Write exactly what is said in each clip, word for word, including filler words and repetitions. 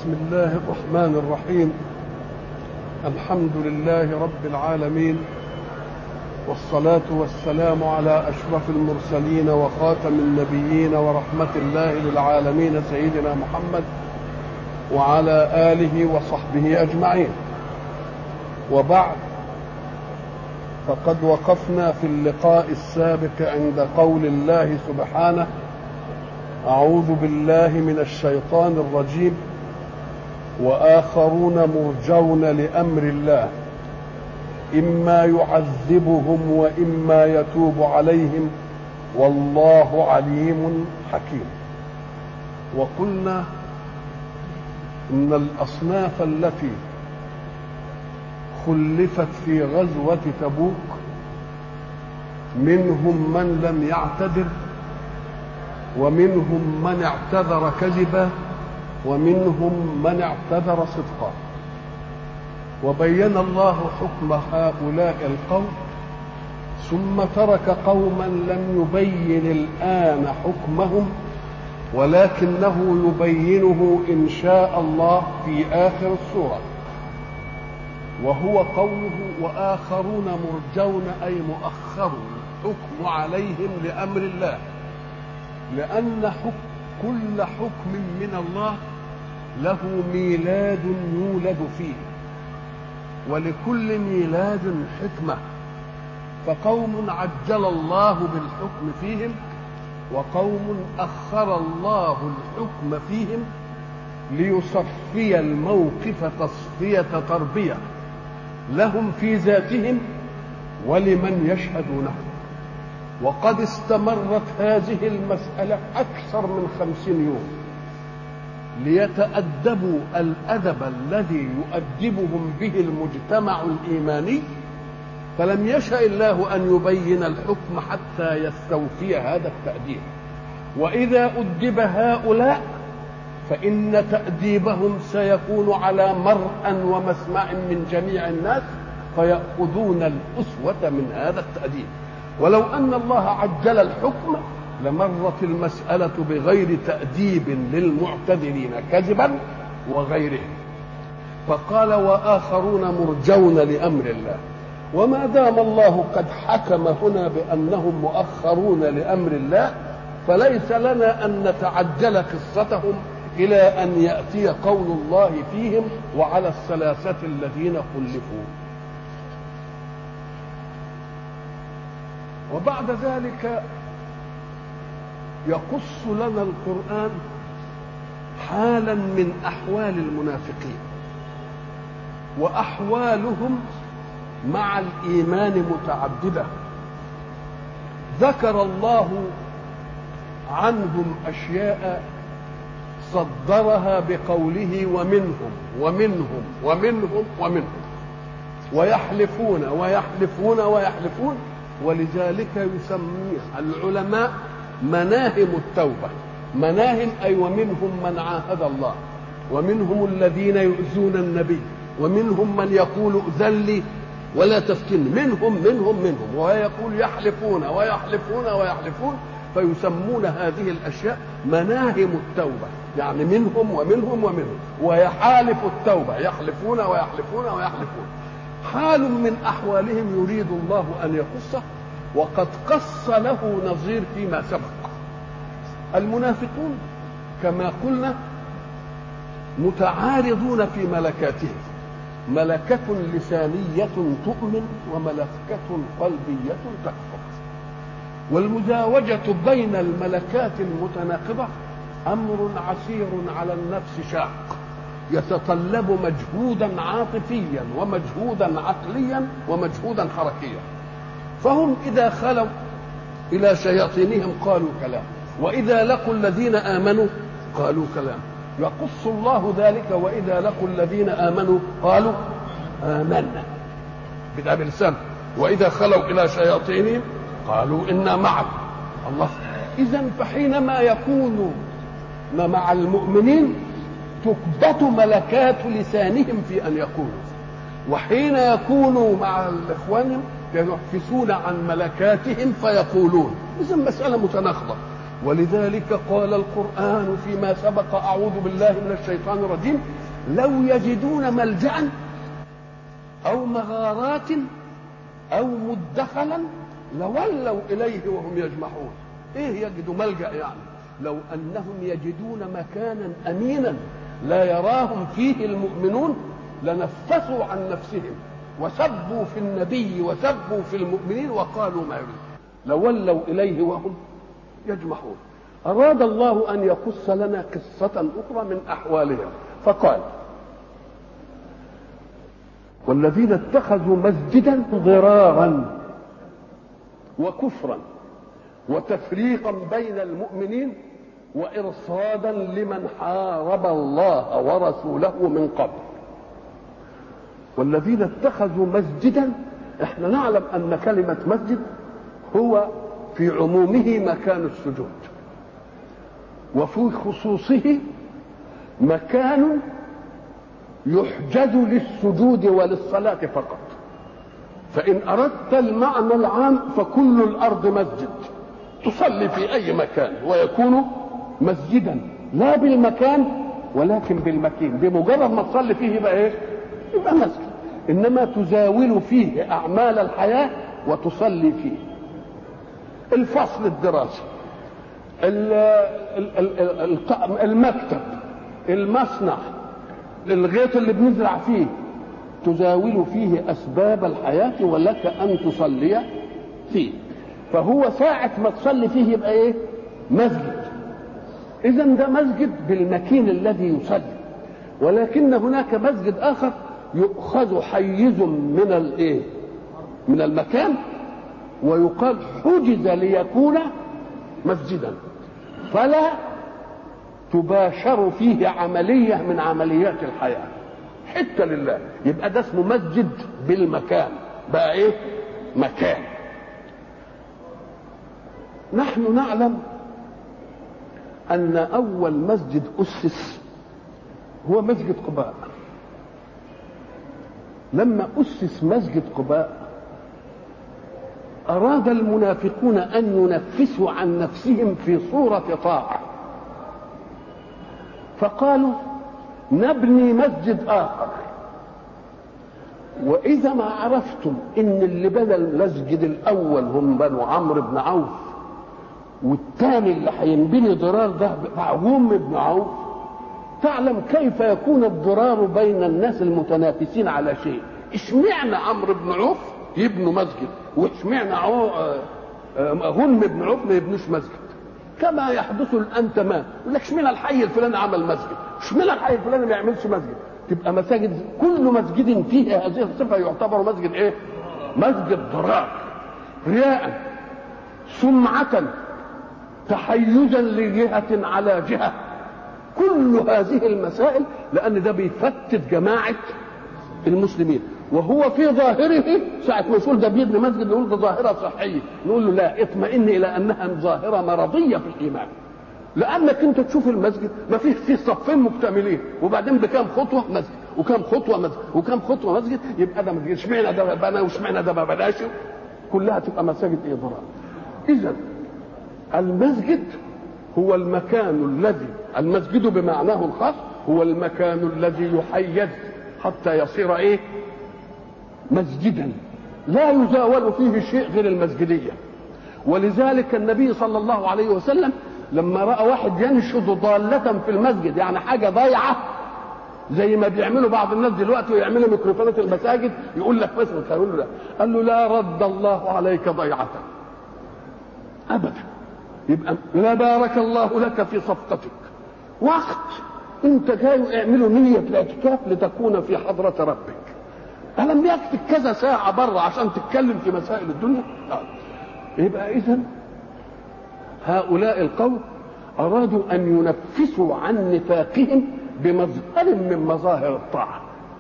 بسم الله الرحمن الرحيم. الحمد لله رب العالمين، والصلاة والسلام على أشرف المرسلين وخاتم النبيين ورحمة الله للعالمين سيدنا محمد وعلى آله وصحبه أجمعين. وبعد، فقد وقفنا في اللقاء السابق عند قول الله سبحانه: أعوذ بالله من الشيطان الرجيم، وآخرون مرجون لأمر الله إما يعذبهم وإما يتوب عليهم والله عليم حكيم. وقلنا إن الأصناف التي خلفت في غزوة تبوك منهم من لم يعتذر، ومنهم من اعتذر كذبا، ومنهم من اعتذر صدقا. وبين الله حكم هؤلاء القوم، ثم ترك قوما لم يبين الآن حكمهم، ولكنه يبينه إن شاء الله في آخر السورة، وهو قوله: وآخرون مرجون، أي مؤخر الحكم عليهم لأمر الله، لأن حكم كل حكم من الله له ميلاد يولد فيه، ولكل ميلاد حكمة. فقوم عجل الله بالحكم فيهم، وقوم أخر الله الحكم فيهم ليصفي الموقف تصفية تربية لهم في ذاتهم ولمن يشهدونه. وقد استمرت هذه المسألة أكثر من خمسين يوم ليتأدبوا الأدب الذي يؤدبهم به المجتمع الإيماني، فلم يشأ الله أن يبين الحكم حتى يستوفي هذا التأديب. وإذا أدب هؤلاء فإن تأديبهم سيكون على مرء ومسمع من جميع الناس، فيأخذون الأسوة من هذا التأديب. ولو أن الله عجل الحكم لمرت المسألة بغير تأديب للمعتذرين كذبا وغيره. فقال: وآخرون مرجون لأمر الله. وما دام الله قد حكم هنا بأنهم مؤخرون لأمر الله، فليس لنا أن نتعجل قصتهم إلى أن يأتي قول الله فيهم: وعلى الثلاثة الذين خلفوا. وبعد ذلك يقص لنا القرآن حالا من أحوال المنافقين، وأحوالهم مع الإيمان متعددة. ذكر الله عنهم أشياء صدرها بقوله: ومنهم ومنهم ومنهم ومنهم، ويحلفون ويحلفون ويحلفون. ولذلك يسمي العلماء مناهم التوبة. مناهم أي ومنهم من عاهد الله، ومنهم الذين يؤذون النبي، ومنهم من يقول ائذن لي ولا تفتن، منهم منهم منهم ويقول يحلفون ويحلفون ويحلفون. فيسمون هذه الأشياء مناهم التوبة، يعني منهم ومنهم ومنهم، ويحالف التوبة، يحلفون ويحلفون ويحلفون. حال من أحوالهم يريد الله أن يقصه، وقد قص له نظير فيما سبق. المنافقون كما قلنا متعارضون في ملكاتهم، ملكة لسانية تؤمن، وملكة قلبية تكفر. والمزاوجة بين الملكات المتناقضة أمر عسير على النفس شاق، يتطلب مجهودا عاطفيا ومجهودا عقليا ومجهودا حركيا. فهم إذا خلوا إلى شياطينهم قالوا كلام، وإذا لقوا الذين آمنوا قالوا كلام. يقص الله ذلك: وإذا لقوا الذين آمنوا قالوا آمنا، بدأ بلسان، وإذا خلوا إلى شياطينهم قالوا إنا معكم. الله. إذن فحينما يكون مع المؤمنين تكبت ملكات لسانهم في أن يقولوا، وحين يكونوا مع الإخوان ينفسون عن ملكاتهم فيقولون. إذن مسألة متناقضة. ولذلك قال القرآن فيما سبق: أعوذ بالله من الشيطان الرجيم: لو يجدون ملجأ أو مغارات أو مدخلا لولوا إليه وهم يجمحون. إيه يجدوا ملجأ يعني؟ لو أنهم يجدون مكانا أمينا لا يراهم فيه المؤمنون لنفسوا عن نفسهم وسبوا في النبي وسبوا في المؤمنين وقالوا ما يريد، لولوا إليه وهم يجمحون. أراد الله أن يقص لنا قصة أخرى من أحوالهم فقال: والذين اتخذوا مسجدا ضرارا وكفرا وتفريقا بين المؤمنين وإرصادا لمن حارب الله ورسوله من قبل. والذين اتخذوا مسجدا، احنا نعلم أن كلمة مسجد هو في عمومه مكان السجود، وفي خصوصه مكان يحجز للسجود وللصلاة فقط. فإن أردت المعنى العام فكل الأرض مسجد، تصلي في أي مكان ويكون مسجدا، لا بالمكان ولكن بالمكين. بمجرد ما تصلي فيه يبقى إيه؟ يبقى مسجد. إنما تزاول فيه أعمال الحياة وتصلي فيه. الفصل الدراسي، المكتب، المصنع، الغيط اللي بنزرع فيه، تزاول فيه أسباب الحياة ولك أن تصلي فيه. فهو ساعة ما تصلي فيه يبقى إيه؟ مسجد. إذن ده مسجد بالمكين الذي يصلي. ولكن هناك مسجد آخر يؤخذ حيز من الإيه؟ من المكان ويقال حجز ليكون مسجدا، فلا تباشر فيه عملية من عمليات الحياة، حتى لله. يبقى ده اسمه مسجد بالمكان، بقى ايه؟ مكان. نحن نعلم ان اول مسجد اسس هو مسجد قباء. لما اسس مسجد قباء اراد المنافقون ان ينفسوا عن نفسهم في صورة طاعة، فقالوا نبني مسجد آخر. وإذا ما عرفتم إن اللي بنى المسجد الأول هم بنو عمرو بن عوف، والثاني اللي هينبني ضرار ده بعوم بن عوف، تعلم كيف يكون الضرار بين الناس المتنافسين على شيء. اشمعنى عمرو بن عوف يبنوا مسجد واشمعنى غنم بن عوف ما يبنوش مسجد؟ كما يحدث الان تمام. يقول لك اشمعنى الحي الفلاني عمل مسجد، اشمعنى الحي الفلاني ما يعملش مسجد؟ تبقى مساجد كل مسجد فيه هذه الصفه يعتبر مسجد ايه؟ مسجد ضرار، رياء، سمعة، تحيزا لجهة على جهة. كل هذه المسائل لان ده بيفتت جماعة المسلمين. وهو في ظاهره ساعة ما يقول ده بيبني مسجد نقول ده ظاهرة صحية، نقول له لا، اطمئن إلى أنها ظاهرة مرضية في الإيمان. لأنك أنت تشوف المسجد ما فيه فيه صفين مكتملين، وبعدين بكام خطوة مسجد وكام خطوة مسجد وكام خطوة مسجد، يبقى ده مسجد. اشمعنى ده بنى واشمعنى ده ما بناش؟ كلها تبقى مساجد إيه؟ ضرار. إذا المسجد هو المكان الذي، المسجد بمعناه الخاص هو المكان الذي يحيز حتى يصير ايه؟ مسجدا لا يزاول فيه شيء غير المسجدية. ولذلك النبي صلى الله عليه وسلم لما رأى واحد ينشد ضالة في المسجد، يعني حاجة ضايعة زي ما بيعملوا بعض الناس دلوقتي ويعملوا ميكروفونات المساجد، يقول لك بس قالوا له لا، قال له لا رد الله عليك ضيعة أبدا. يبقى لا بارك الله لك في صفقتك. وقت انت جاي اعملوا نية الاعتكاف لتكون في حضرة ربك، ألم يكفي كذا ساعة بره عشان تتكلم في مسائل الدنيا؟ يبقى إذن هؤلاء القوم أرادوا أن ينفسوا عن نفاقهم بمظهر من مظاهر الطاعة.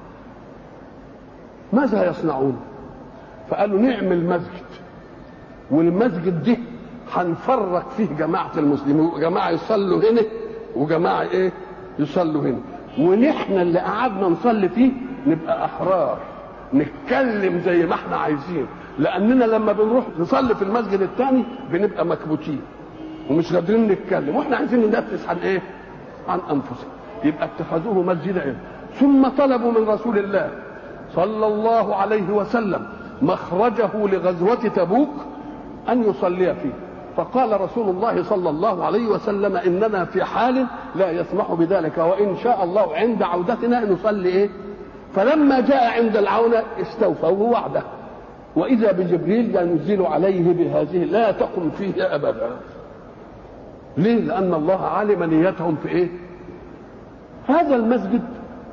ماذا يصنعون؟ فقالوا نعمل مسجد، والمسجد ده هنفرق فيه جماعة المسلمين، جماعة يصلوا هنا وجماعة ايه؟ يصلوا هنا، ونحن اللي قعدنا نصلي فيه نبقى أحرار نتكلم زي ما احنا عايزين، لأننا لما بنروح نصلي في المسجد الثاني بنبقى مكبوتين ومش قادرين نتكلم، واحنا عايزين ننفس عن ايه؟ عن انفسهم. يبقى اتخذوه مسجدا إيه؟ ثم طلبوا من رسول الله صلى الله عليه وسلم مخرجه لغزوة تبوك أن يصلي فيه، فقال رسول الله صلى الله عليه وسلم إننا في حال لا يسمح بذلك، وإن شاء الله عند عودتنا نصلي إيه؟ فلما جاء عند العودة استوفوا وعده، وإذا بجبريل ينزل عليه بهذه لا تقم فيه أبدا. ليه؟ لأن الله علم نيتهم في إيه؟ هذا المسجد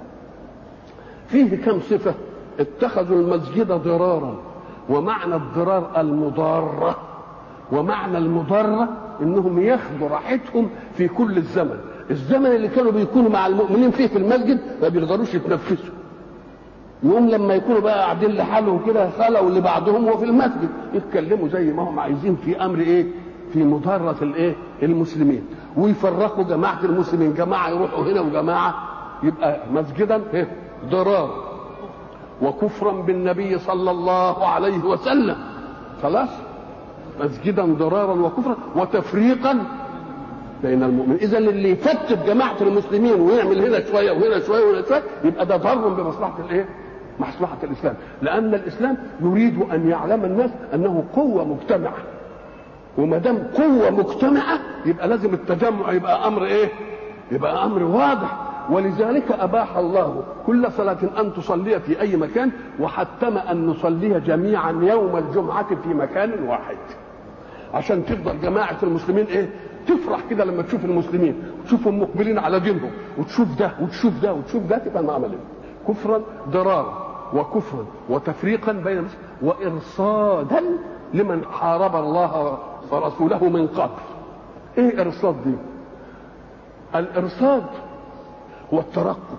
فيه كم صفة. اتخذوا المسجد ضرارا، ومعنى الضرار المضارة، ومعنى المضارة انهم ياخدوا راحتهم في كل الزمن. الزمن اللي كانوا بيكونوا مع المؤمنين فيه في المسجد ما بيقدروش يتنفسوا، يوم لما يكونوا بقى قاعدين لحالهم كده خلوا لبعضهم وفي المسجد يتكلموا زي ما هم عايزين في امر ايه؟ في مضارة الايه؟ المسلمين، ويفرقوا جماعة المسلمين، جماعة يروحوا هنا وجماعة، يبقى مسجدا ضرار وكفرا بالنبي صلى الله عليه وسلم. خلاص، مسجدا ضرارا وكفرا وتفريقا بين المؤمنين. اذا اللي يفتت جماعه المسلمين ويعمل هنا شويه وهنا شويه وهنا شويه يبقى ده ضر بمصلحه الايه؟ مصلحه الاسلام، لان الاسلام يريد ان يعلم الناس انه قوه مجتمعه، وما دام قوه مجتمعه يبقى لازم التجمع يبقى امر ايه؟ يبقى امر واضح. ولذلك أباح الله كل صلاة أن تصلي في أي مكان، وحتم أن نصلي جميعا يوم الجمعة في مكان واحد، عشان تفضل جماعة المسلمين إيه؟ تفرح كده لما تشوف المسلمين وتشوفهم مقبلين على دينهم، وتشوف ده وتشوف ده وتشوف ده، تبقى معاملة كفرا ضرارا وكفرا وتفريقا بين المسلمين وإرصادا لمن حارب الله ورسوله من قبل. إيه إرصاد دي؟ الإرصاد هو الترقب،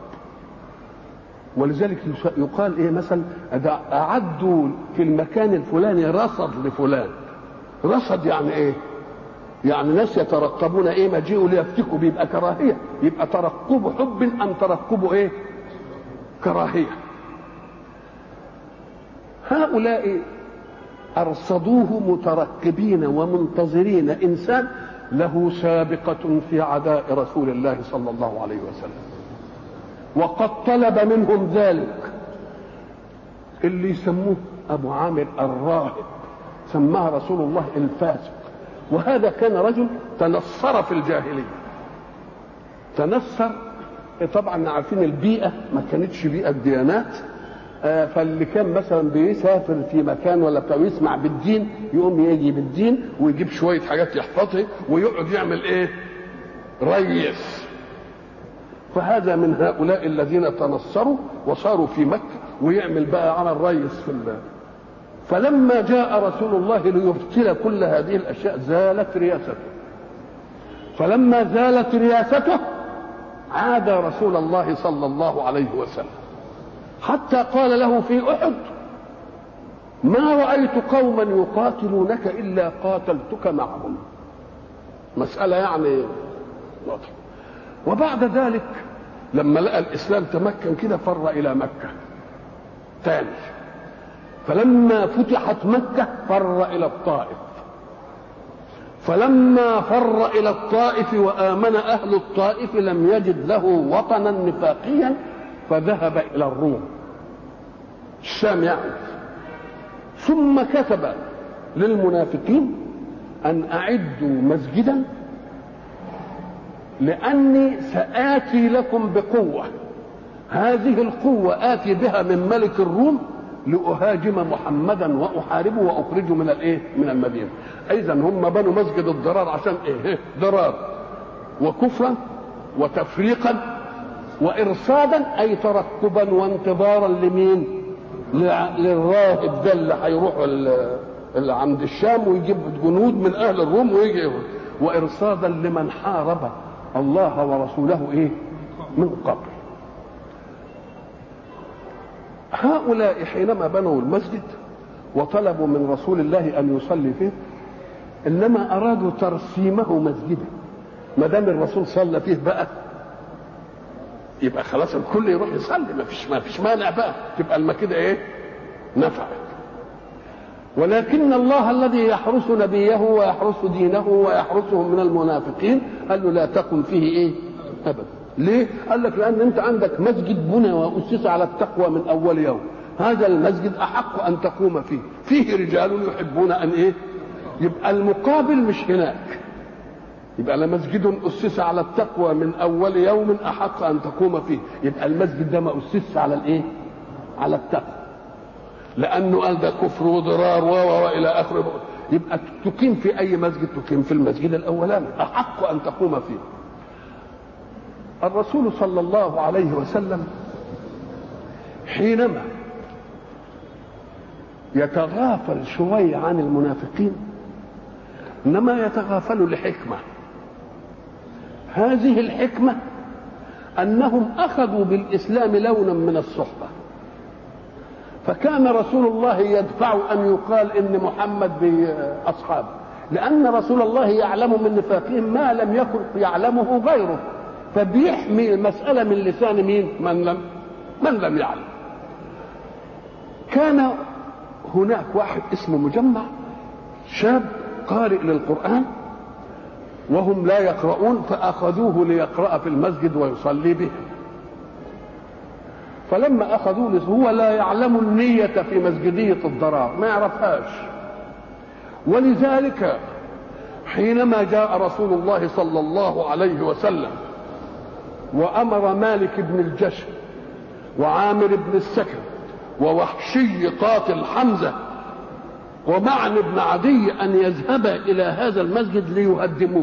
ولذلك يقال ايه مثلا اعدوا في المكان الفلاني رصد لفلان. رصد يعني ايه؟ يعني ناس يترقبون ايه؟ مجيئوا ليفتكوا، بيبقى كراهيه، يبقى ترقب حب ام ترقب ايه؟ كراهيه. هؤلاء ارصدوه مترقبين ومنتظرين انسان له سابقه في عداء رسول الله صلى الله عليه وسلم، وقد طلب منهم ذلك. اللي يسموه ابو عامر الراهب سماه رسول الله الفاسق، وهذا كان رجل تنصر في الجاهليه. تنصر طبعا عارفين البيئه ما كانتش بيئه ديانات، فاللي كان مثلا بيسافر في مكان ولا بتاع يسمع بالدين يقوم يجي بالدين ويجيب شويه حاجات يحفظها ويقعد يعمل ايه؟ ريس. فهذا من هؤلاء الذين تنصروا وصاروا في مكة ويعمل بقى على الريس في الله. فلما جاء رسول الله ليبطل كل هذه الأشياء زالت رياسته. فلما زالت رياسته عاد رسول الله صلى الله عليه وسلم، حتى قال له في أحد: ما رأيت قوما يقاتلونك إلا قاتلتك معهم. مسألة يعني واضحة. وبعد ذلك لما لقى الإسلام تمكن كده فر إلى مكة ثاني. فلما فتحت مكة فر إلى الطائف. فلما فر إلى الطائف وآمن أهل الطائف لم يجد له وطنا نفاقيا فذهب إلى الروم، الشام يعني. ثم كتب للمنافقين أن أعدوا مسجدا لأني سآتي لكم بقوة، هذه القوة آتي بها من ملك الروم لأهاجم محمدا وأحاربه وأخرجه من الإيه؟ من المدينة. إذا هم بنوا مسجد الضرار عشان إيه؟ ضرار وكفرا وتفريقا وإرصادا، أي ترقبا وانتظارا لمين؟ للراهب ده اللي هيروح اللي عند الشام ويجيب جنود من أهل الروم ويجي، وإرصادا لمن حارب الله ورسوله إيه؟ من قبل. هؤلاء حينما بنوا المسجد وطلبوا من رسول الله أن يصلي فيه إنما أرادوا ترسيمه مسجدا. ما دام الرسول صلى فيه بقى يبقى خلاص الكل يروح يصلي، ما فيش ما فيش مانع بقى، تبقى المكيدة ايه؟ نفعت. ولكن الله الذي يحرس نبيه ويحرس دينه ويحرسهم من المنافقين قال له لا تقم فيه ايه ابدا. ليه؟ قال لك لان انت عندك مسجد بني واسس على التقوى من اول يوم، هذا المسجد احق ان تقوم فيه، فيه رجال يحبون ان ايه، يبقى المقابل مش هناك. يبقى لمسجد اسس على التقوى من اول يوم احق ان تقوم فيه، يبقى المسجد ده ما اسس على الايه، على التقوى، لانه قال ده كفر وضرار و والى اخره. يبقى تقيم في اي مسجد، تقيم في المسجد الاولاني احق ان تقوم فيه. الرسول صلى الله عليه وسلم حينما يتغافل شويه عن المنافقين انما يتغافل لحكمه. هذه الحكمه انهم اخذوا بالاسلام لونا من الصحبه، فكان رسول الله يدفع ان يقال ان محمد باصحابه، لان رسول الله يعلم من نفاقهم ما لم يكن يعلمه غيره، فبيحمي المساله من لسان مين؟ من لم من لم يعلم. كان هناك واحد اسمه مجمع، شاب قارئ للقرآن وهم لا يقرؤون، فأخذوه ليقرأ في المسجد ويصلي بهم. فلما أخذوه هو لا يعلم النية في مسجدية الضرار، ما يعرفهاش. ولذلك حينما جاء رسول الله صلى الله عليه وسلم وأمر مالك بن الجشم وعامر بن السكن ووحشي قاتل حمزة ومعن بن عدي أن يذهبا إلى هذا المسجد ليهدموه،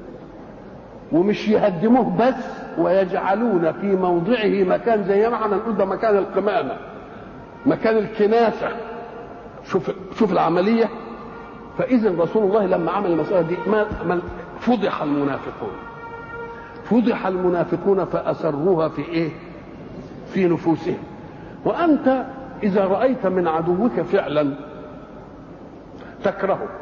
ومش يهدموه بس ويجعلون في موضعه مكان زي ما احنا نقول ده مكان القمامة، مكان الكناسة. شوف شوف العملية. فإذا رسول الله لما عمل المسألة دي ما فضح المنافقون، فضح المنافقون فأسروها في إيه؟ في نفوسهم. وأنت إذا رأيت من عدوك فعلا تكرهه،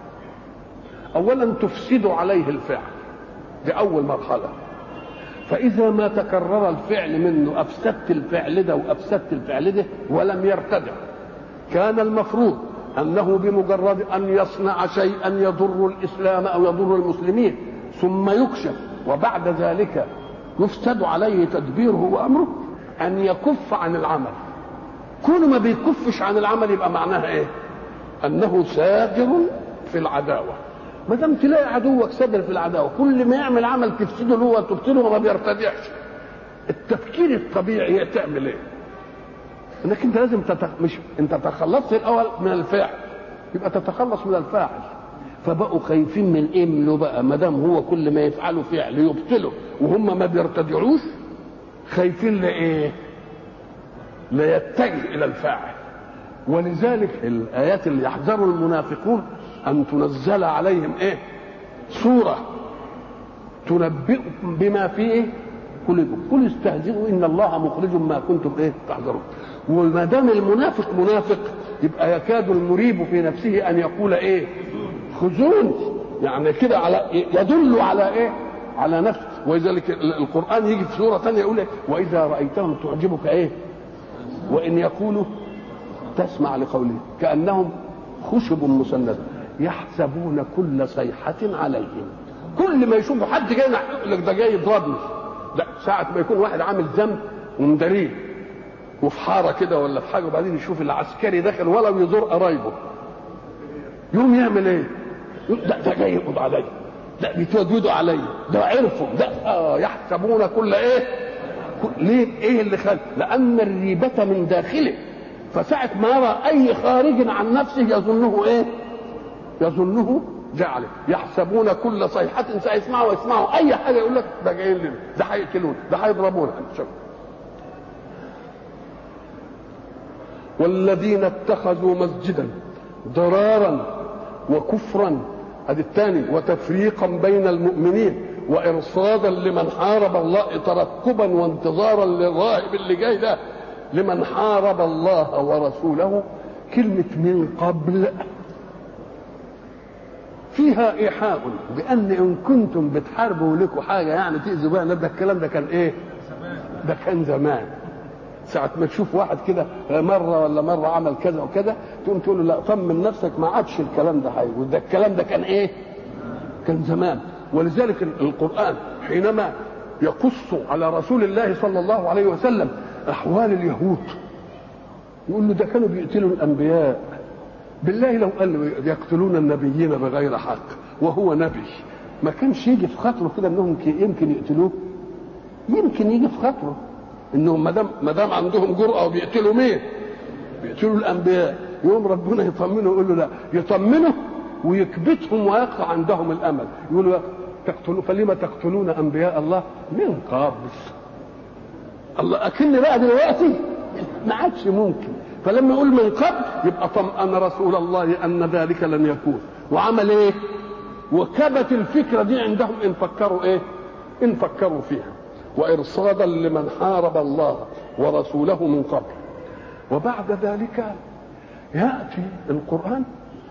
أولا تفسد عليه الفعل، دي أول مرحلة. فإذا ما تكرر الفعل منه أفسدت الفعل ده وأفسدت الفعل ده ولم يرتدع. كان المفروض أنه بمجرد أن يصنع شيئا يضر الإسلام أو يضر المسلمين ثم يكشف وبعد ذلك يفسد عليه تدبيره وأمره أن يكف عن العمل. كل ما بيكفش عن العمل يبقى معناها إيه؟ أنه ساجر في العداوة. ما دام تلاقي عدوك ساجر في العداوة كل ما يعمل عمل تفسده له وتبطله وما بيرتدعش. التفكير الطبيعي تعمل إيه؟ انك انت لازم تتخ... مش انت تخلصت الاول من الفاعل يبقى تتخلص من الفاعل. فبقوا خايفين من ايه منه بقى؟ ما دام هو كل ما يفعله فعل يبطله وهم ما بيرتدعوش، خايفين لايه؟ لا يتجه الى الفاعل. ولذلك الايات اللي يحذر المنافقون ان تنزل عليهم ايه؟ سوره تنبئكم بما فيه قلوبكم، قل استهزئوا ان الله مخرج ما كنتم ايه تحذرون. وما دام المنافق منافق يبقى يكاد المريب في نفسه ان يقول ايه؟ خذون، يعني كده على يدل على ايه؟ على نفسه. ولذلك القران يجي في سوره ثانيه يقول لك واذا رايتهم تعجبك ايه؟ وان يقولوا تسمع لقولهم كانهم خشب مسنده يحسبون كل صيحه عليهم. كل ما يشوفوا حد جاي يقول لك ده جاي يضربني. لا، ساعة ما يكون واحد عامل ذنب ومدريه وفي حارة كده ولا في حاجة وبعدين يشوف العسكري داخل ولو يزور قرايبه يوم يعمل ايه؟ ده ده جاي يقبض عليا، ده بيتودودوا عليا، ده عرفوا، ده آه يحسبون كل ايه؟ كل ليه؟ ايه اللي خلق؟ لأن الريبة من داخله، فساعة ما يرى أي خارج عن نفسه يظنه ايه؟ يظنه جعله. يحسبون كل صيحة سيسمعوا ويسمعوا أي حاجة يقول لك ده جايين لنا، ده هيقتلون، ده هيضربونا. والذين اتخذوا مسجدا ضرارا وكفرا، هذا الثاني، وتفريقا بين المؤمنين وإرصادا لمن حارب الله، ترقبا وانتظارا للراهب اللي جاي ده لمن حارب الله ورسوله. كلمة من قبل فيها إيحاء بأن إن كنتم بتحاربوا لكم حاجة يعني تأذوا بها، ده الكلام ده كان إيه؟ ده كان زمان. ساعة ما تشوف واحد كده مرة ولا مرة عمل كذا وكذا تقوم تقول له لا طمن نفسك ما عادش الكلام ده حي، وده الكلام ده كان ايه؟ كان زمان. ولذلك القرآن حينما يقص على رسول الله صلى الله عليه وسلم أحوال اليهود يقول له ده كانوا بيقتلوا الأنبياء. بالله لو قال له يقتلون النبيين بغير حق وهو نبي ما كانش يجي في خاطره كده انهم يمكن يقتلوه؟ يمكن يجي في خاطره انهم ما دام ما دام عندهم جرأه وبيقتلوا مين؟ بيقتلوا الانبياء. يوم ربنا يطمنه يقول له لا، يطمنه ويكبتهم ويقطع عندهم الامل. يقول له تقتلوا فلما تقتلون انبياء الله من قبل. الله اكن بقى دلوقتي ما عادش ممكن. فلما يقول من قبل يبقى طمأن رسول الله ان ذلك لن يكون، وعمل ايه؟ وكبت الفكره دي عندهم ان فكروا ايه؟ ان فكروا فيها. وارصادا لمن حارب الله ورسوله من قبل. وبعد ذلك ياتي القران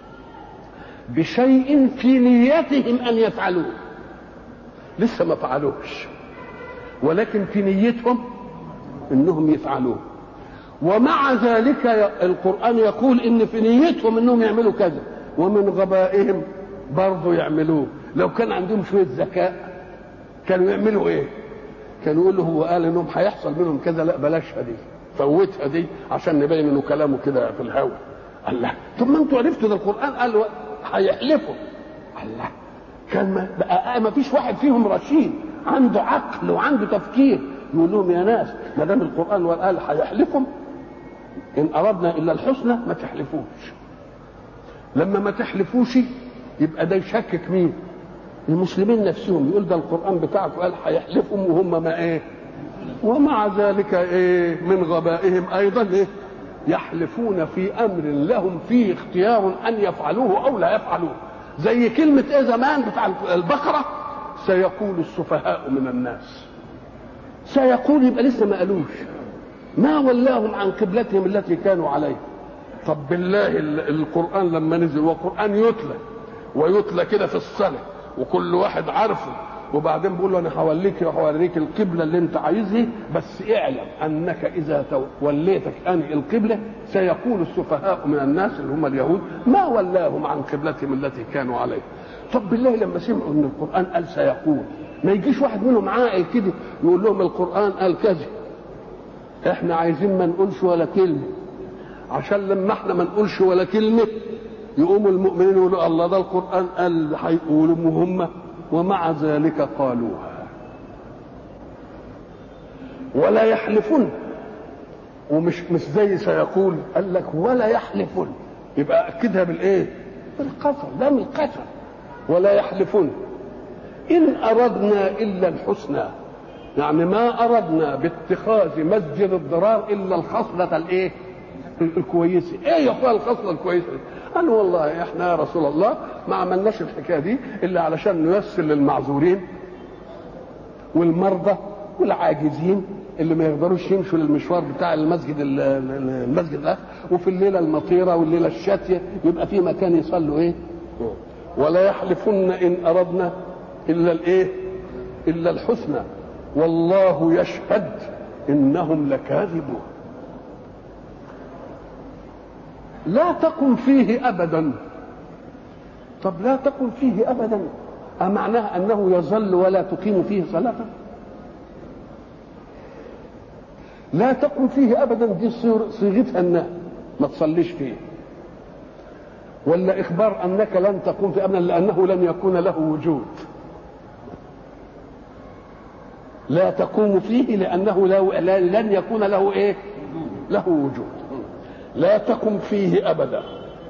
بشيء في نيتهم ان يفعلوه، لسه ما فعلوش ولكن في نيتهم انهم يفعلوه. ومع ذلك القران يقول ان في نيتهم انهم يعملوا كذا، ومن غبائهم برضه يعملوه. لو كان عندهم شويه ذكاء كانوا يعملوا ايه؟ كانوا يقولوا هو قال انهم هيحصل منهم كذا، لا بلاشها دي، فوتها دي عشان نبين انه كلامه كده في الهوى. الله، طب ما انتوا عرفتوا ده القران قال هيحلفوا. الله، كان ما بقى ما فيش واحد فيهم رشيد عنده عقل وعنده تفكير يقول لهم يا ناس ما دام القران قال هيحلفوا ان اردنا الا الحسنى ما تحلفوش. لما ما تحلفوش يبقى ده يشكك مين؟ المسلمين نفسهم. يقول ده القرآن بتاعكم قال هيحلفهم وهم ما ايه؟ ومع ذلك ايه؟ من غبائهم ايضا ايه؟ يحلفون في امر لهم فيه اختيار ان يفعلوه او لا يفعلوه. زي كلمة ايه زمان بتاع البقرة سيقول السفهاء من الناس. سيقول يبقى لسه ما قالوش. ما ولاهم عن قبلتهم التي كانوا عليها. طب بالله القرآن لما نزل وقرآن يتلى ويتلى كده في الصلاة وكل واحد عارفه، وبعدين بيقول له انا هوليك هوريك القبله اللي انت عايزها، بس اعلم انك اذا وليتك اني القبله سيقول السفهاء من الناس اللي هم اليهود ما ولاهم عن قبلتهم التي كانوا عليها. طب بالله لما سمعوا ان القران قال سيقول ما يجيش واحد منهم عاقل كده يقول لهم القران قال كذا، احنا عايزين ما نقولش ولا كلمه، عشان لما احنا ما نقولش ولا كلمه يقوموا المؤمنين يقولوا الله ده القرآن قال هيقولوا هم، ومع ذلك قالوها. ولا يحلفون، ومش مش زي سيقول قال لك ولا يحلفون، يبقى اكدها بالايه؟ بالقسم، لا من القسم. ولا يحلفون ان اردنا الا الحسنى، يعني ما اردنا باتخاذ مسجد الضرار الا الخصله الايه؟ الكويسه. ايه يا اخويا الخصله الكويسه؟ قالوا والله احنا يا رسول الله ما عملناش الحكايه دي الا علشان نيسر للمعذورين والمرضى والعاجزين اللي ما يقدروش يمشوا للمشوار بتاع المسجد المسجد ده، وفي الليله المطيره والليله الشاتيه يبقى في مكان يصلوا ايه؟ ولا يحلفن ان اردنا الا الايه؟ الا الحسنى والله يشهد انهم لكاذبون. لا تقم فيه ابدا. طب لا تقم فيه ابدا امعناها انه يظل ولا تقيم فيه صلاه؟ لا تقم فيه ابدا دي صيغتها النهي، ما تصليش فيه، ولا اخبار انك لن تقوم فيه ابدا لانه لن يكون له وجود. لا تقوم فيه لانه لن يكون له ايه؟ له وجود. لا تقم فيه ابدا.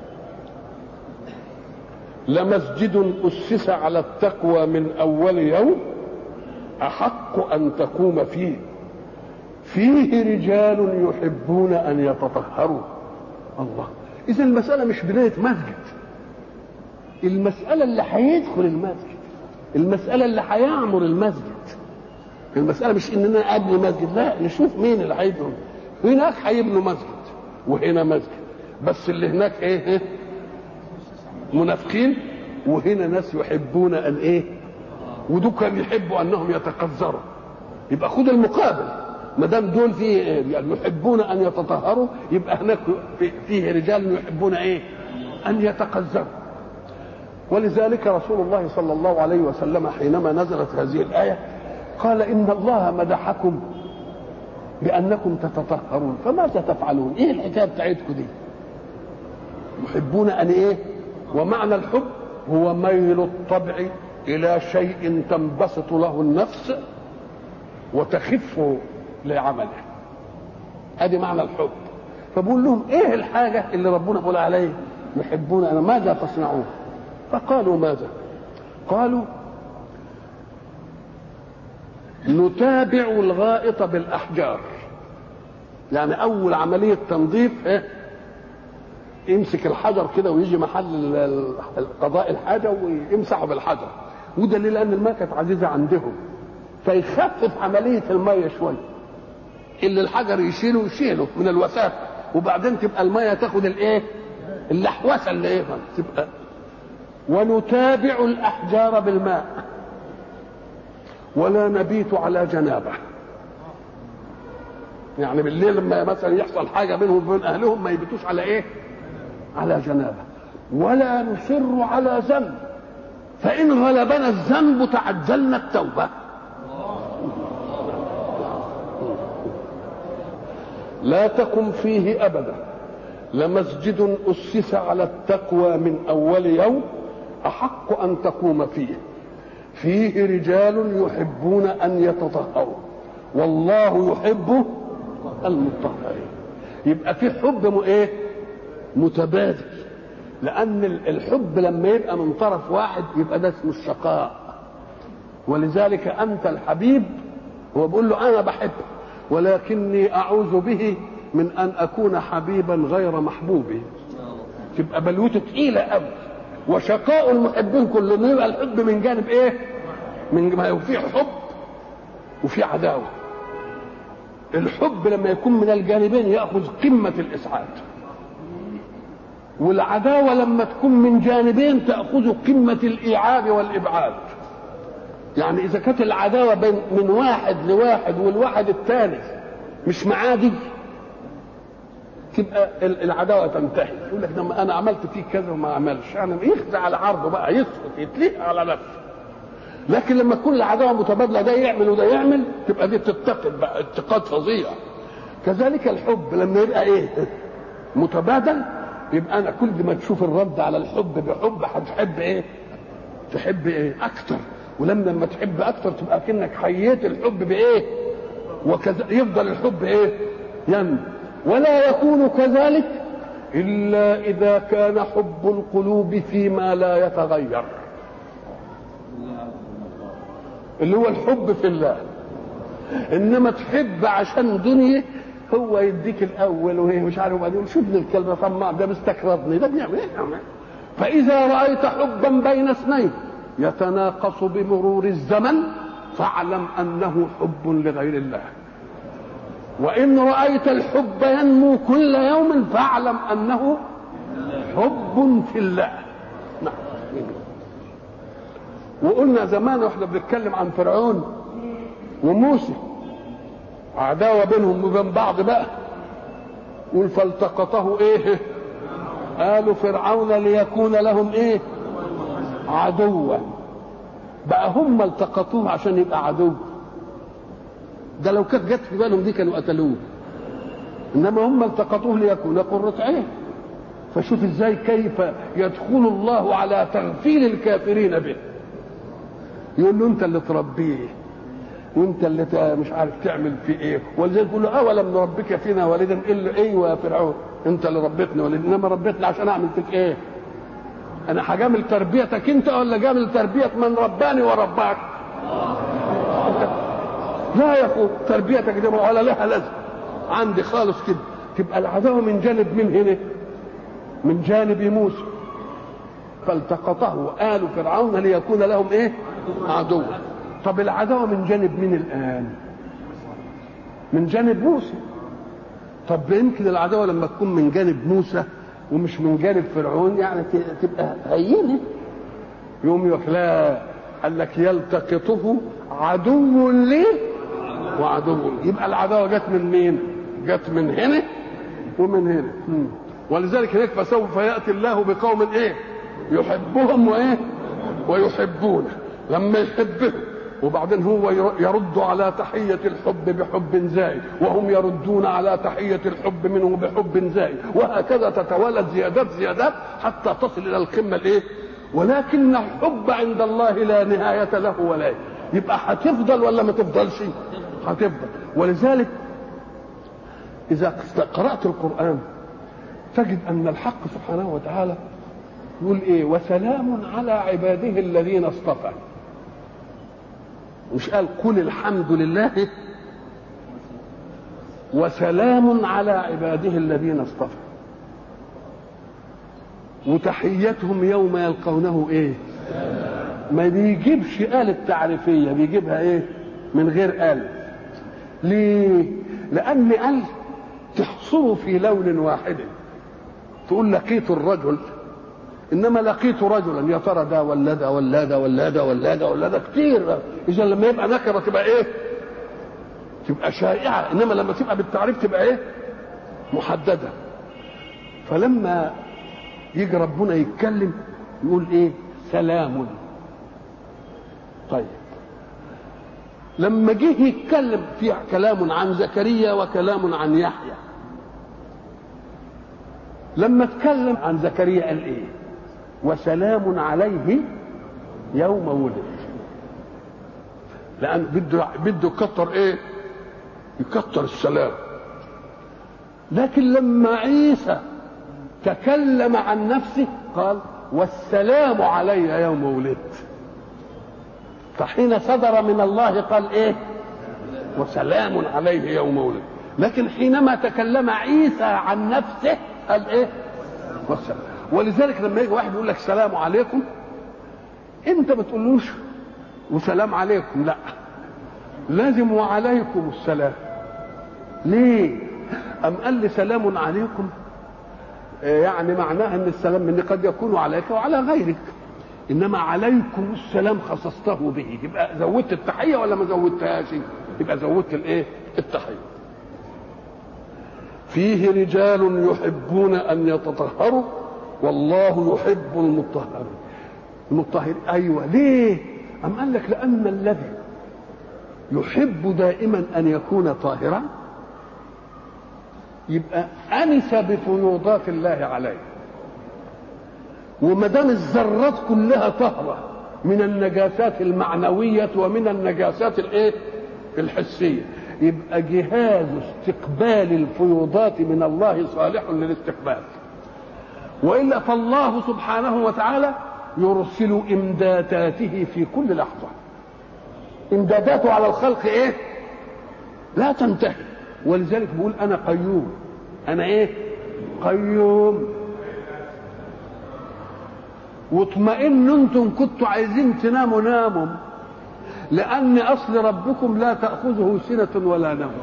لمسجد اسس على التقوى من اول يوم احق ان تقوم فيه فيه رجال يحبون ان يتطهروا. الله، اذا المساله مش بنايه مسجد، المساله اللي هيدخل المسجد، المساله اللي هيعمر المسجد. المساله مش اننا ابني مسجد، لا، نشوف مين اللي هيبنوا. هناك هيبنوا مسجد وهنا مسجد، بس اللي هناك ايه؟ ايه؟ منافقين، وهنا ناس يحبون ان ايه؟ ودول كانوا يحبوا انهم يتقذروا. يبقى خد المقابل، ما دام دول فيه يعني يحبون ان يتطهروا، يبقى هناك فيه رجال يحبون ايه؟ ان يتقذروا. ولذلك رسول الله صلى الله عليه وسلم حينما نزلت هذه الايه قال ان الله مدحكم بانكم تتطهرون، فماذا تفعلون؟ ايه الحكايه بتاعتكم دي؟ يحبون ان ايه؟ ومعنى الحب هو ميل الطبع الى شيء تنبسط له النفس وتخف لعمله. ادي معنى الحب. فبقول لهم ايه الحاجه اللي ربنا بيقول عليه يحبون انا ماذا تصنعون؟ فقالوا ماذا؟ قالوا نتابع الغائط بالاحجار. يعني اول عمليه تنظيف ايه؟ يمسك الحجر كده ويجي محل قضاء الحاجه ويمسحه بالحجر، ودليل ان الماء كانت عزيزه عندهم فيخفف عمليه الميه شويه، اللي الحجر يشيله يشيله من الوساخه، وبعدين تبقى الميه تاخد الايه؟ اللحوسه اللي ايه تبقى. ونتابع الاحجار بالماء ولا نبيت على جنابه. يعني بالليل لما مثلا يحصل حاجه بينهم وبين اهلهم ما يبيتوش على ايه؟ على جنابه. ولا نصر على ذنب، فان غلبنا الذنب تعجلنا التوبه. لا تقم فيه ابدا لمسجد اسس على التقوى من اول يوم احق ان تقوم فيه فيه رجال يحبون ان يتطهروا والله يحب المطهرين. يبقى في حب ايه؟ متبادل، لان الحب لما يبقى من طرف واحد يبقى ده اسمه الشقاء. ولذلك انت الحبيب هو بيقول له انا بحبك ولكني اعوذ به من ان اكون حبيبا غير محبوبي، تبقى بلوته تقيله قوي. وشقاء المحبين كلهم يبقى الحب من جانب ايه؟ من ما في حب وفي عداوه. الحب لما يكون من الجانبين ياخذ قمه الاسعاد، والعداوه لما تكون من جانبين تاخذ قمه الايعاب والابعاد. يعني اذا كانت العداوه بين من واحد لواحد والواحد الثاني مش معادي تبقى العداوه تنتهي. يقول لك انا عملت فيك كذا وما عملش، يعني يخزع على عرضه بقى، يسكت يتليق على نفسه. لكن لما تكون العداوه متبادله ده يعمل وده يعمل تبقى دي تتقد بقى اتقاد فظيع. كذلك الحب لما يبقى ايه؟ متبادل، يبقى انا كل ما تشوف الرد على الحب بحب هتحب ايه؟ تحب ايه؟ اكتر. ولما لما تحب اكتر تبقى كأنك حييت الحب بايه؟ وكذا يفضل الحب ايه؟ ينمو. ولا يكون كذلك الا اذا كان حب القلوب فيما لا يتغير، اللي هو الحب في الله. انما تحب عشان دنيا هو يديك الاول وهي مش عارف وبعدين شوفني الكلمه طماع ده مستكرضني ده بيعمل ايه؟ فاذا رايت حبا بين اثنين يتناقص بمرور الزمن فاعلم انه حب لغير الله. وان رايت الحب ينمو كل يوم فاعلم انه حب في الله. نعم. وقلنا زمان واحنا بنتكلم عن فرعون وموسى عداوه بينهم وبين بعض بقى، قل فالتقطه ايه؟ قالوا فرعون ليكون لهم ايه؟ عدوا. بقى هم التقطوه عشان يبقى عدو، ده لو كانت جت في بالهم دي كانوا قتلوه، انما هم التقطوه ليكون قرة عين. فشوف ازاي كيف يدخل الله على تغفيل الكافرين به، يقول له انت اللي تربيه وانت اللي مش عارف تعمل فيه ايه. ولذلك يقول له اولم نربك فينا والدا الا ايوه يا فرعون انت اللي ربيتنا ولد، انما ربيتنا عشان اعمل فيك ايه؟ انا هجامل تربيتك انت ولا جامل تربيه من رباني ورباك؟ لا يا اخو تربيتك دي ولا لها لازمه عندي خالص كده. تبقى العداوه من جانب من هنا؟ من جانب موسى. فالتقطه آل فرعون ليكون لهم ايه؟ عدوا. طب العداوه من جانب مين الان؟ من جانب موسى. طب يمكن العداوه لما تكون من جانب موسى ومش من جانب فرعون يعني تبقى هينه. يوم يقول لا، قال لك يلتقطه عدو لي وعدو. يبقى العداوه جت من مين؟ جت من هنا ومن هنا. ولذلك هناك فسوف ياتي الله بقوم ايه؟ يحبهم وايه؟ ويحبونه. لما يحبهم وبعدين هو يرد على تحية الحب بحب زائد، وهم يردون على تحية الحب منه بحب زائد، وهكذا تتوالد زيادات زيادات حتى تصل إلى القمة الإيه؟ ولكن الحب عند الله لا نهاية له ولا إيه؟ يبقى هتفضل ولا ما تفضلش؟ هتفضل. ولذلك إذا قرأت القرآن تجد أن الحق سبحانه وتعالى يقول إيه؟ وسلام على عباده الذين اصطفى. مش قال قل الحمد لله وسلام على عباده الذين اصطفى، وتحيتهم يوم يلقونه ايه؟ ما بيجيبش آل التعريفية، بيجيبها ايه؟ من غير آل. ليه؟ لأن آل تحصره في لون واحد، تقول لقيت الرجل، انما لقيت رجلا، يا ترى ده ولا ده ولا ده ولا ده ولا ده ولا ده كتير. اذا لما يبقى نكره تبقى ايه؟ تبقى شائعه، انما لما تبقى بالتعريف تبقى ايه؟ محدده. فلما يجي ربنا يتكلم يقول ايه؟ سلام. طيب لما جه يتكلم في كلام عن زكريا وكلام عن يحيى، لما اتكلم عن زكريا قال ايه؟ وسلام عليه يوم ولد. لأن بده بده يكتر ايه؟ يكتر السلام. لكن لما عيسى تكلم عن نفسه قال والسلام علي يوم ولدت. فحين صدر من الله قال ايه؟ وسلام عليه يوم ولد. لكن حينما تكلم عيسى عن نفسه قال ايه؟ والسلام. ولذلك لما يجي واحد يقول لك السلام عليكم، انت ما تقولوش وسلام عليكم، لا، لازم وعليكم السلام. ليه؟ أم قال لي سلام عليكم يعني معناها ان السلام مني قد يكون عليك وعلى غيرك، انما عليكم السلام خصصته به. يبقى زودت التحيه ولا ما زودتهاش؟ يبقى زودت الايه؟ التحيه. فيه رجال يحبون ان يتطهروا والله يحب المطهرين. المطهرين ايوه. ليه؟ أم قال لك لان الذي يحب دائما ان يكون طاهرا يبقى انس بفيوضات الله عليه، وما دام الذرات كلها طاهره من النجاسات المعنويه ومن النجاسات الايه؟ الحسيه، يبقى جهاز استقبال الفيوضات من الله صالح للاستقبال. والا فالله سبحانه وتعالى يرسل امداداته في كل لحظه. امداداته على الخلق ايه؟ لا تنتهي. ولذلك بيقول انا قيوم. انا ايه؟ قيوم. واطمئنوا انتم كنتوا عايزين تناموا ناموا، لان اصل ربكم لا تاخذه سنه ولا نوم.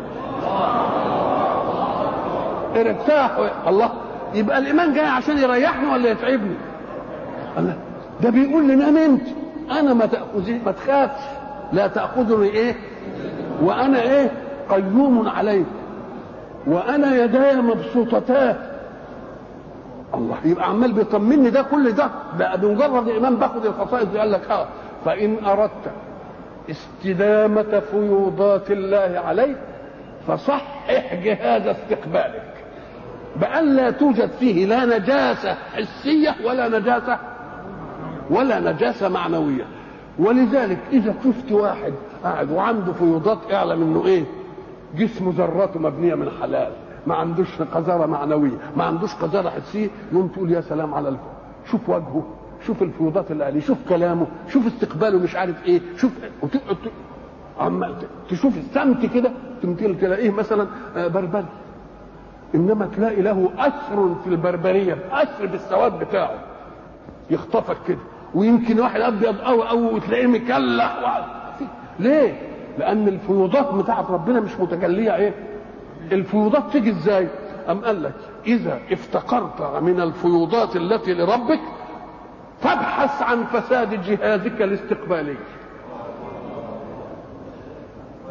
ارتاحوا. الله، يبقى الايمان جاي عشان يريحني ولا يتعبني؟ الله، ده بيقول لي نام انت، انا ما تاخذي، ما تخافش، لا تاخذني ايه؟ وانا ايه؟ قيوم عليكم وانا يداي مبسوطتان. الله، يبقى عمال بيطمني ده كل ده بقى بمجرد الايمان باخد الخصائص دي. قال لك اه فان اردت استدامه فيوضات الله عليك فصحح جهاز استقبالك بأن لا توجد فيه لا نجاسه حسيه ولا نجاسه ولا نجاسه معنويه. ولذلك اذا شفت واحد قاعد وعنده فيوضات اعلم انه ايه؟ جسمه ذراته مبنيه من حلال، ما عندوش قذاره معنويه، ما عندوش قذاره حسيه، يوم تقول يا سلام على الفو. شوف وجهه، شوف الفيوضات اللي عليه، شوف كلامه، شوف استقباله، مش عارف ايه، شوف عم تشوف السمت كده تمثيل تلاقيه مثلا بربري، انما تلاقي له اثر في البربريه، اثر بالسواد بتاعه يخطفك كده. ويمكن واحد ابيض قوي قوي وتلاقيه مكلح. ليه؟ لان الفيوضات بتاعت ربنا مش متجليه ايه؟ الفيوضات تيجي ازاي؟ ام قال لك اذا افتقرت من الفيوضات التي لربك فابحث عن فساد جهازك الاستقبالي.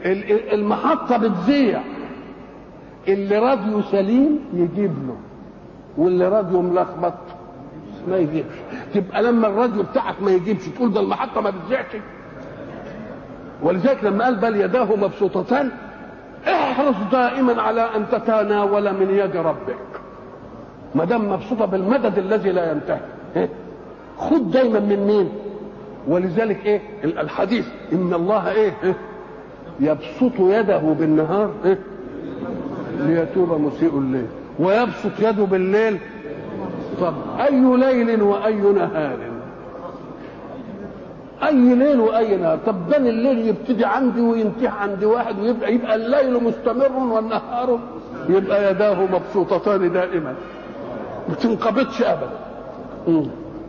المحطة بتذيع، اللي راديو سليم يجيب له، واللي راديو ملخبط ما يجيبش. تبقى لما الراديو بتاعك ما يجيبش تقول ده المحطة ما بتذيعش. ولذلك لما قال بل يداه مبسوطتان، احرص دائما على ان تتناول من يد ربك ما دام مبسوطه بالمدد الذي لا ينتهي. خد دايما من مين؟ ولذلك ايه الحديث ان الله ايه يبسط يده بالنهار إيه؟ ليتوب مسيء الليل، ويبسط يده بالليل. طب اي ليل واي نهار؟ اي ليل واي نهار. طب ده الليل يبتدي عندي وينتهي عند واحد، ويبقى يبقى الليل مستمر والنهار يبقى يداه مبسوطتان دائما ما تنقبضش ابدا. م.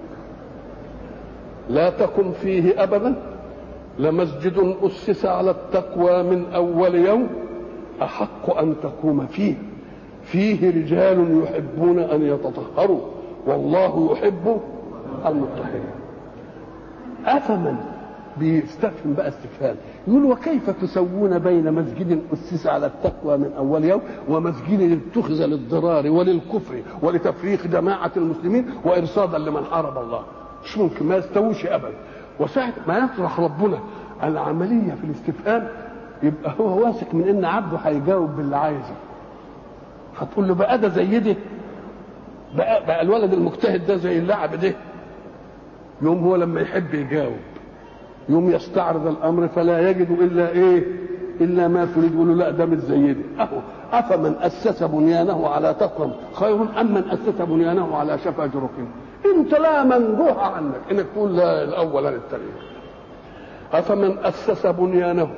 لا تكن فيه ابدا لمسجد اسس على التقوى من اول يوم احق ان تقوم فيه فيه رجال يحبون ان يتطهروا والله يحب المطهرين. أفمن بيستفهم بقى استفهام، يقول وكيف تسوون بين مسجد أسس على التقوى من أول يوم ومسجد اتخذ للضرار وللكفر ولتفريق جماعة المسلمين وإرصادا لمن حارب الله؟ مش ممكن، ما يستويش أبدا. وساعة ما يطرح ربنا العملية في الاستفهام يبقى هو واثق من إن عبده هيجاوب باللي عايزه. هتقول له بقى ده زي ده، بقى, بقى الولد المجتهد ده زي اللاعب ده، يوم هو لما يحب يجاوب يوم يستعرض الامر فلا يجد الا ايه الا ما تريد، يقول له لا ده مش زي ده. اهو افمن اسس بنيانه على تقوى خير ام من اسس بنيانه على شفا جرف. انت لا منجوح عنك انك تقول لا الاول عن الثاني. افمن اسس بنيانه،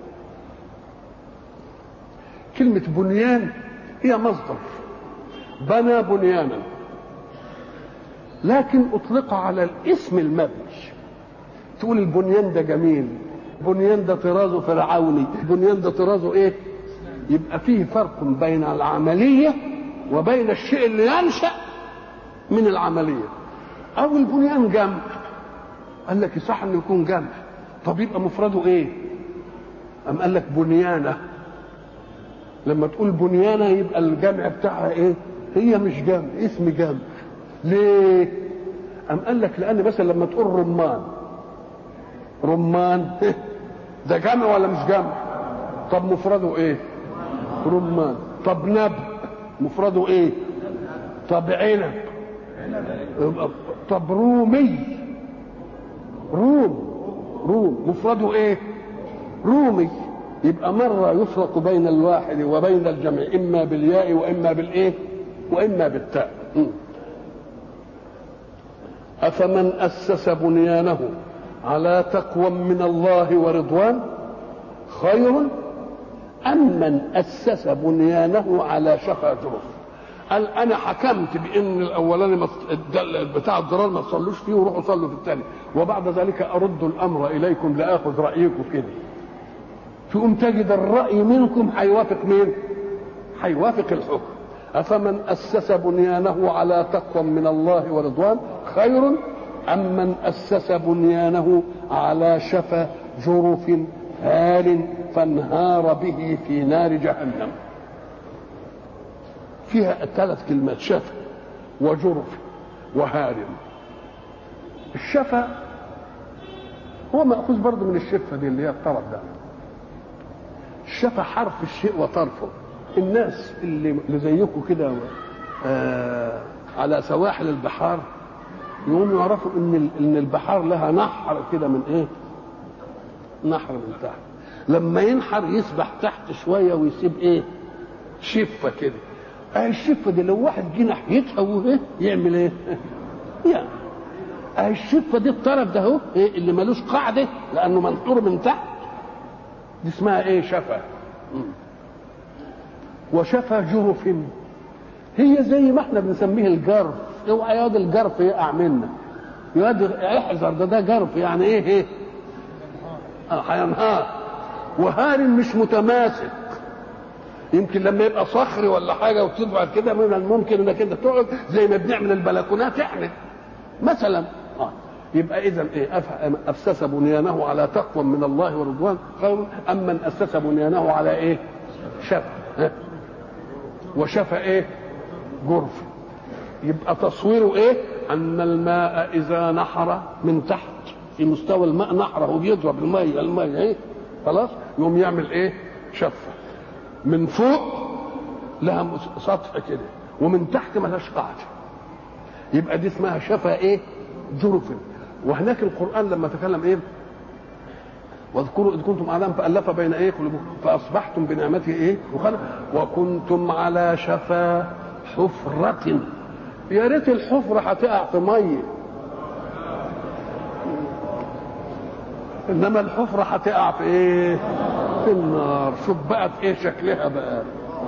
كلمه بنيان هي مصدر بنى بنيانا، لكن اطلق على الاسم المبني. تقول البنيان ده جميل، بنيان ده طرازه فرعوني، بنيان ده طرازه ايه. يبقى فيه فرق بين العمليه وبين الشيء اللي ينشا من العمليه. او البنيان جمع، قال لك يصح انه يكون جمع، طب يبقى مفرده ايه؟ ام قال لك بنيانه. لما تقول بنيانه يبقى الجمع بتاعها ايه؟ هي مش جمع، اسم جمع. ليه؟ أم قال لك لأن مثلا لما تقول رمان، رمان ده جمع ولا مش جمع؟ طب مفرده إيه؟ رمان. طب نبأ مفرده إيه؟ طب عنب. طب رومي، روم، روم مفرده إيه؟ رومي. يبقى مرة يفرق بين الواحد وبين الجمع إما بالياء وإما بالإيه؟ وإما بالتاء. أفمن أسس بنيانه على تقوى من الله ورضوان خير أم من أسس بنيانه على شفا جرف. قال أنا حكمت بأن الأولاني بتاع الضرار ما تصلوش فيه وروحوا صلوا في الثاني، وبعد ذلك أرد الأمر إليكم لآخذ رأيكم كده. تقوم تجد الرأي منكم هيوافق مين؟ هيوافق الحكم. أفمن أسس بنيانه على تقوى من الله ورضوان خير أم من أسس بنيانه على شفا جرف هار فانهار به في نار جهنم. فيها ثلاث كلمات، شفا وجرف وهار. الشفا هو مأخوذ برضه من الشفة دي اللي هي الطرف ده. الشفا حرف الشيء وطرفه. الناس اللي زيكم كده آه على سواحل البحار يقوموا يعرفوا ان ان البحار لها نحر كده من ايه؟ نحر من تحت. لما ينحر يسبح تحت شويه ويسيب ايه؟ شفه كده. اهي الشفه دي لو واحد جه ناحيتها وايه يعمل ايه؟ يعني اهي الشفه دي الطرف ده اهو إيه اللي ملوش قاعده لانه منحور من تحت، دي اسمها ايه؟ شفا. وشفا جرف هي زي ما احنا بنسميه الجرف. اوعى ياض الجرف يقع منا، ياض احذر ده ده جرف يعني ايه؟ ايه؟ اه هينهار. وهار مش متماسك، يمكن لما يبقى صخري ولا حاجه وتدفع كده من الممكن انك انت تقعد زي ما بنعمل البلكونات احنا مثلا. اه يبقى اذا ايه؟ اسس بنيانه على تقوى من الله ورضوان خير ام من اسس بنيانه على ايه؟ شفا. وشفا ايه؟ جرف. يبقى تصويره ايه؟ ان الماء اذا نحر من تحت في مستوى الماء نحره وبيضرب الميه الميه ايه؟ خلاص يقوم يعمل ايه؟ شفه. من فوق لها سطح كده ومن تحت ما لهاش قاعده. يبقى دي اسمها شفا ايه؟ جرف. وهناك القران لما تكلم ايه؟ واذكروا اذ كنتم اعلام فالف بين ايه قلوبكم فاصبحتم بنعمته ايه؟ وكنتم على شفا حفرة. يا ريت الحفرة هتقع في مية، انما الحفرة هتقع في ايه؟ في النار. شوف بقت ايه شكلها بقى.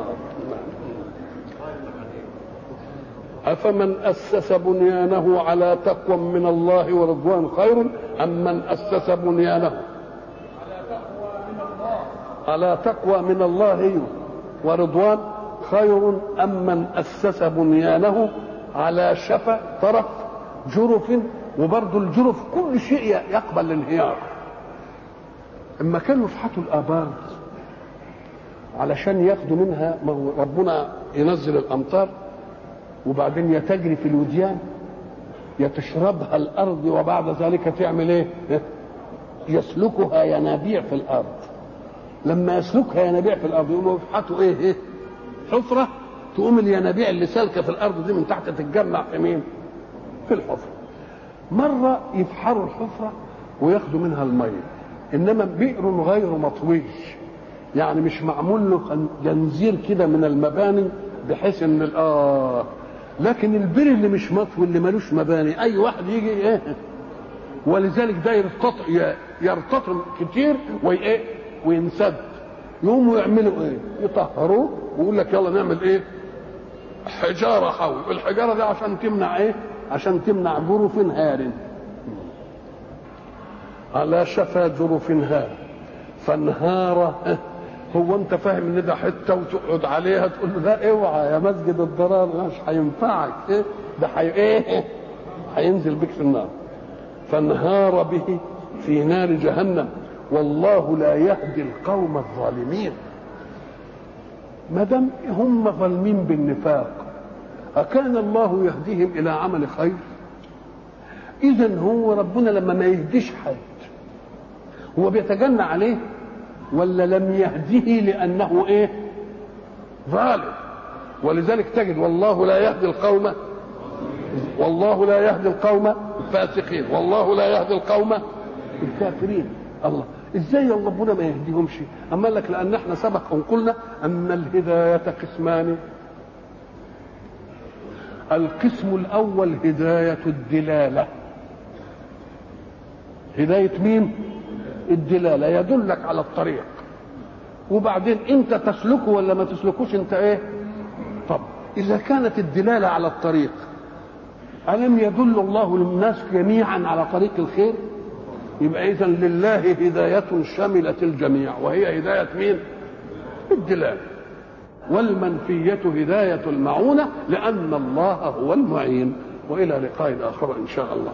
أفمن أسس بنيانه على تقوى من الله ورضوان خير أم من أسس بنيانه على تقوى من الله ورضوان خير أم من أسس بنيانه على شفا طرف جرف. وبرضه الجرف كل شيء يقبل الانهيار. اما كانوا يفحطوا الآبار علشان ياخدوا منها، ربنا ينزل الأمطار وبعدين يتجري في الوديان يتشربها الأرض وبعد ذلك تعمل ايه؟ يسلكها ينابيع في الأرض. لما يسلكها ينابيع في الأرض يقوموا يفحطوا ايه؟ ايه؟ حفرة تقوم الينابيع اللي سالكه في الارض دي من تحت تتجمع في مين؟ في الحفره. مره يفحروا الحفره وياخدوا منها الميه، انما بئر غير مطوي، يعني مش معمول له جنزير كده من المباني بحيث ان اه لكن البئر اللي مش مطوي اللي ملوش مباني اي واحد يجي ايه، ولذلك ده يرتطم يرتطم كتير وايه وينسد. يقوموا يعملوا ايه؟ يطهروه ويقول لك يلا نعمل ايه؟ حجاره حول. الحجاره دي عشان تمنع ايه؟ عشان تمنع جرف هار. على شفا جرف هار فانهار. هو انت فاهم ان ده حته وتقعد عليها تقول له لا اوعى يا مسجد الضرار مش هينفعك ايه؟ ده حي ايه؟ هينزل بك في النار. فانهار به في نار جهنم والله لا يهدي القوم الظالمين. ما دام هم ظالمين بالنفاق أكان الله يهديهم إلى عمل خير؟ إذن هو ربنا لما ما يهديش حد هو بيتجنى عليه ولا لم يهده لأنه إيه؟ ظالم. ولذلك تجد والله لا يهدي القوم والله لا يهدي القوم الفاسقين والله لا يهدي القوم الكافرين. الله ازاي ربنا ما يهديهمش؟ اما لك لان احنا سبق ان قلنا ان الهدايه قسمان. القسم الاول هدايه الدلاله. هدايه مين؟ الدلاله، يدلك على الطريق وبعدين انت تسلكه ولا ما تسلكوش انت ايه؟ طب اذا كانت الدلاله على الطريق الم يدل الله للناس جميعا على طريق الخير؟ يبقى إذن لله هداية شملت الجميع وهي هداية مين؟ الدلالة. والمنفية هداية المعونة لأن الله هو المعين. وإلى لقاء آخر إن شاء الله.